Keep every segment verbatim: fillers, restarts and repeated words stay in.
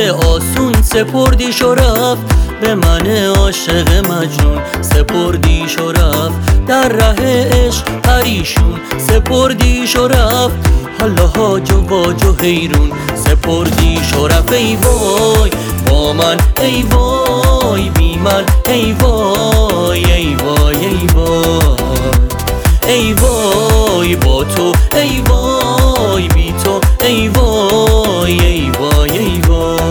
که آسون سپردیش و رفت به من عاشق مجنون، سپردیش و رفت در ره عشق پریشون، سپردیش و رفت حالا هاج و واج و حیرون، سپردیش و رفت ای وای با من، ای وای بی من، ای وای ای وای ای وای ای وای با تو، ای وای بی تو، ای وای ای وای ای وای.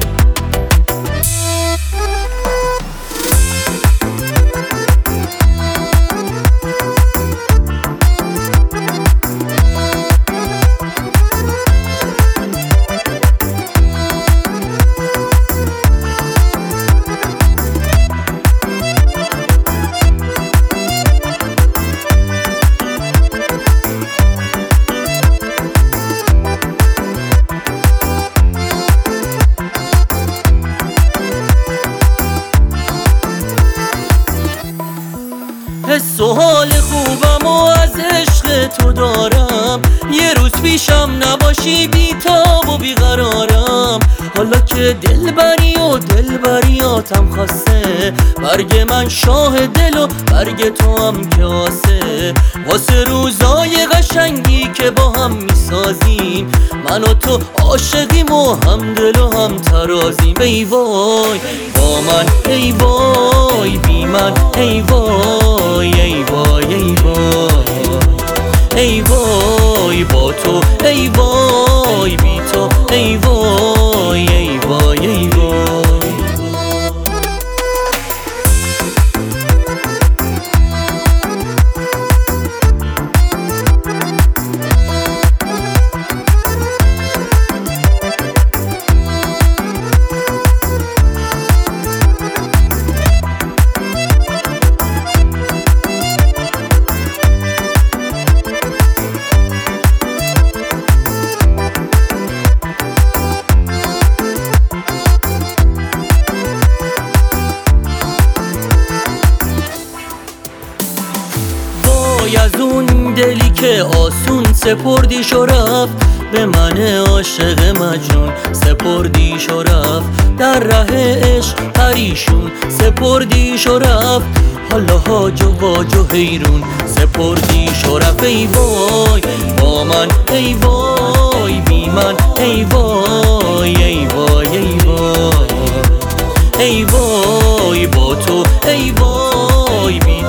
حس و حال خوبم و از عشق تو دارم، یه روز پیشم نباشی بی تاب و بی قرارم. حالا که دلبری و دلبریاتم خسته، برگ من شاه دل و برگ تو هم کاسه. واسه روزای قشنگی که با هم میسازیم، من و تو عاشقیم و هم دل و هم ترازیم. ای وای با من، ای وای بی من، ای وای ای وای ای وای ای وای با تو، ای وای بی تو، ای وای ای وای ای وای. از اون دلی که آسون سپردیش و رفت به من عاشق مجنون، سپردیش و رفت در ره عشق پریشون، سپردیش و رفت حالا هاج و واج و حیرون، سپردیش و رفت ای وای با من، ای وای بی من، ای وای ای وای ای وای ای وای با تو، ای وای بی